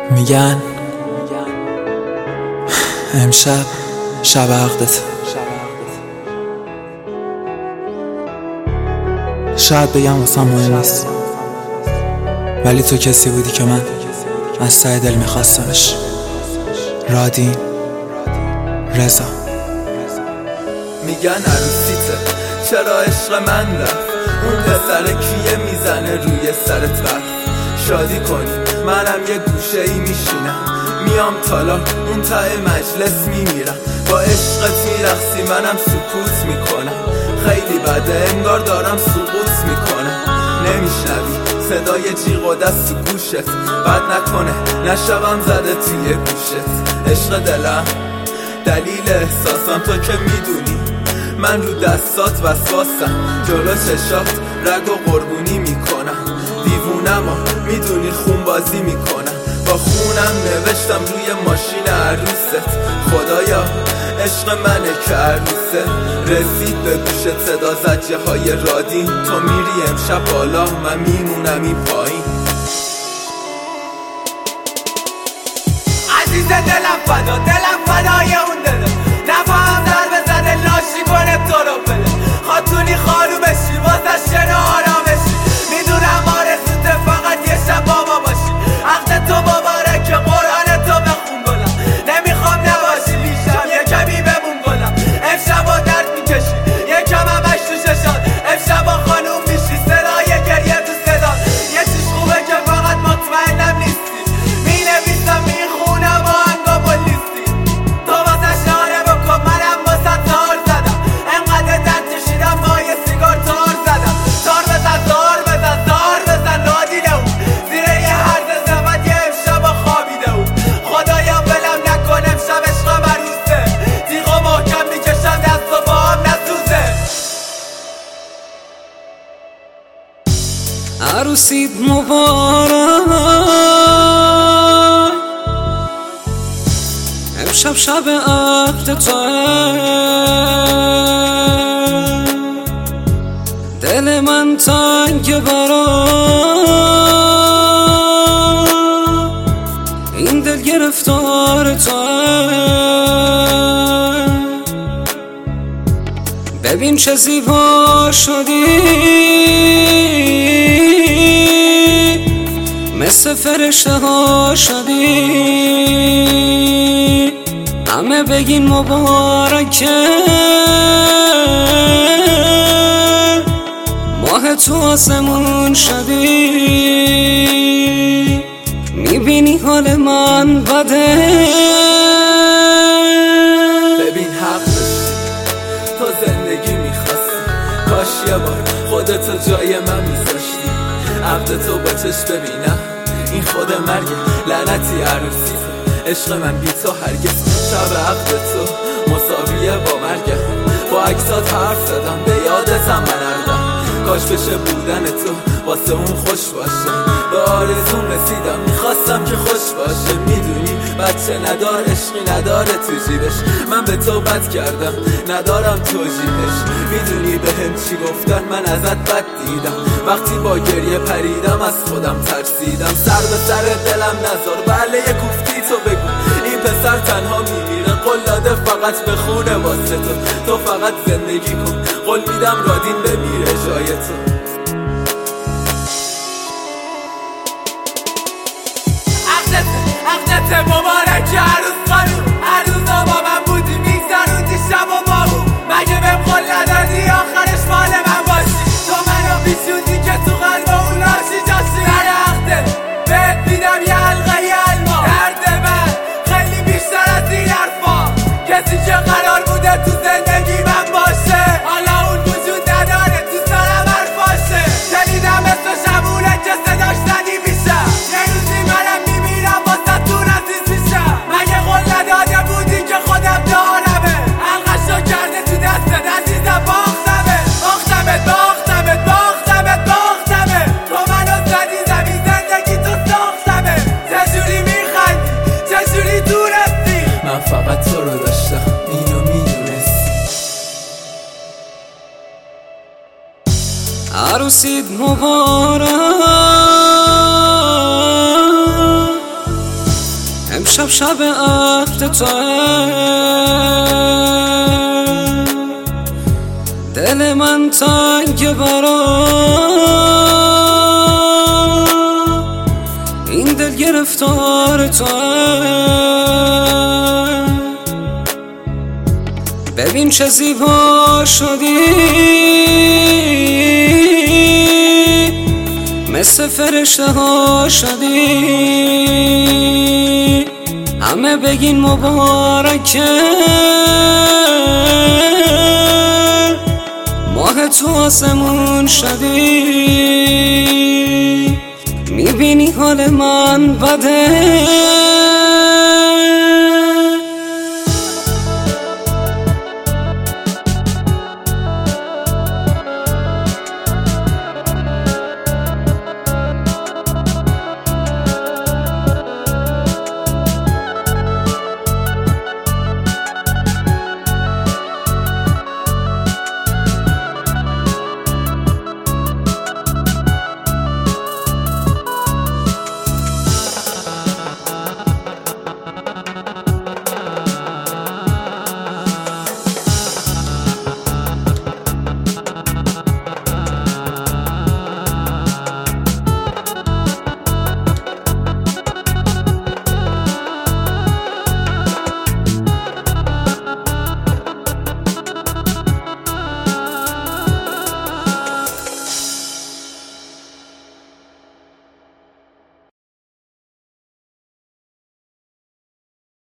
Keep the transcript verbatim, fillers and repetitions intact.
میگن امشب شب عقدت. شاید بگم واسم مهم نیست، ولی تو کسی بودی که من از ته دل میخواستمش. رادین رضا. میگن عروسیته چرا عشق من رفت، اون پسر کیه میزنه روی سرت رفت. شادی کنی منم یه گوشه ای میشینم، میام تالا اون ته مجلس میمیرم. با عشقت میرقصی منم سکوت میکنم، خیلی بده انگار دارم سقوط میکنم. نمیشنوی صدای جیغ و دست تو گوشت، بد نکنه نشوم زده توی گوشت. عشق دلم دلیل احساسم تو که میدونی، من رو دستات وسواسم، جلو چشات رگ و قربونی میکنم. دیوونم و میدونی خون بازی میکنم، با خونم نوشتم روی ماشین عروست. خدایا عشق منه که عروسه، رسید به گوشت صدا زجه های رادین. تو میری امشب بالا من میمونم این پایین. عزیز دلم فدا، دلم فدای اون دلم، نفهم ضربه زده لاشی کنه تو رو بله. خاتونی خانو بشی واسه شنو آرامشی، میدونم آرزوته فقط یه شب با ما باشی. عقد تو مبارک قرآن تو بخون گلم، نمیخوام نباشی بیشتر یه کمی بمون گلم. امشب با درد میکشی یه کم همش تو ششات، امشب با خانوم میشی صدای گریه تو صدا. یه چیز خوبه که فقط مطمئنم نیستی، مینویسم میخونم و انگا لیستی. تو واسه شانه بکن منم واسه تار زدم، انقدر درد کشیدم با یه سیگار تار زدم. تار بزن تار بزن تار بزن رادینه اون، زیر یه حرز زمد یه امشب خوابیده اون. خدایا ولم نکن امشب عشقم عروسه، تیغ و محکم میکشم دست و پاهم نسوزه. عروسیت مبارک، امشب شب عقد توه، دل من تنگ برا این دل گرفتار توه. ببین چه زیبا شدی، مثل فرشته ها شدی. همه بگین مبارکه، ماه تو آسمون شدی. میبینی حال من بده، ببین حق داشتی تو زندگی میخواستی، کاش یه بار خودتو جای من میذاشتی. عقد تو با چشم ببینم این خود مرگه، لعنتی عروسیته عشق من بی تو هرگز. شب عقد تو مساویه با مرگه، با عکسات حرف زدم به یادتم من اردم. کاش بشه بودن تو واسه اون خوش باشه، به آرزوم رسیدم میخواستم که خوش باشه. میدونی بچه ندار عشقی نداره تو جیبش، من به تو بد کردم ندارم توجیهش. میدونی به هم چی گفتن من ازت بد دیدم، وقتی با گریه پریدم از خودم ترسیدم. سر به سر دلم نذار بله یه گفتی تو بگو، این پسر تنها میمیره قول داده فقط به خونه واسه تو. تو فقط زندگی کن قول میدم رادین بمیره جای تو. عقدت مبارک عروس خانوم، هر روزا با من بودی میگذروندی شب و بابو. مگه بهم قول ندادی آخرش مال من باشی؟ تو منو بیشوندی که تو قلب اون لاشی جاشی. در عقدت بهت میدم یه حلقه یه علما، درد من خیلی بیشتر از این حرفا. کسی که قرار بوده تو زندگی من باشه حالا اون وجود نداره تو سرم حرفاشه. شنیدم اسم شبونه که صداش زدی میشم، یه روزی منم میمیرم واسه تو عزیز میشم. مگه قول نداده بودی که خودم دارمه، حلقشو کرده تو دستت عزیزم باختمه. باختمت باختمت باختمت باختمه، تو منو زدی زمین زندگی تو ساختمه. چجوری میخندی چجوری دورستی، من فقط تو رو داشتم اینو میدونستی. عروسیت مبارک، امشب شب عهد توه، دل من تنگ برا این دل گرفتار توه. ببین چه زیبا شدی، مثل فرشته ها شدی، همه بگین مبارکه، ماه تو آسمون شدی. میبینی حال من بده،